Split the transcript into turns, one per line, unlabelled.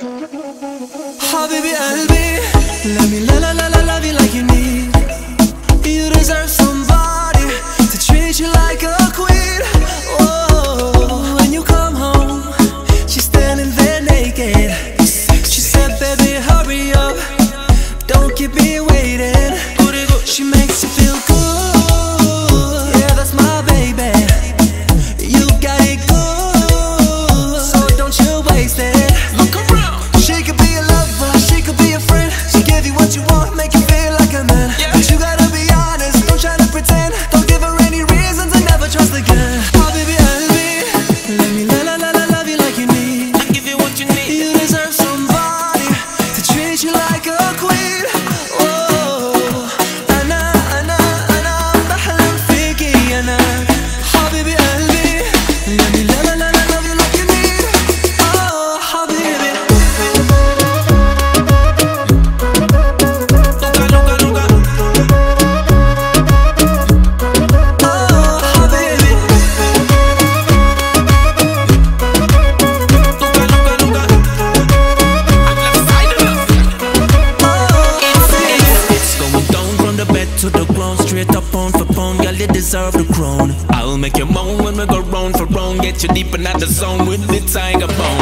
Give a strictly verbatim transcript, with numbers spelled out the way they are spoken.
حبيبي قلبي, let me la la la la love you like you need. You deserve somebody to treat you like a queen. Oh, when you come home, she's standing there naked. She said, baby, hurry up, don't keep me waiting. She makes you feel good, yeah, that's my baby. You got it good, so don't you waste it. Look around. She could be a lover, she could be a friend. She give you what you want, make you feel like a man. Yeah. But you gotta be honest, don't try to pretend. Don't give her any reason to never trust again. Oh baby, baby, let me la la la la love you like you need.
I give you what you need.
You deserve somebody to treat you like a queen. Oh, أنا أنا أنا بحلم فيكي أنا. حبيبي قلبي, let me la la la la love you like you need. Oh حبيبي.
To the ground, straight up pound for pound, girl, you deserve the crown. I'll make you moan when we go round for round, get you deep in the zone with the tiger bone.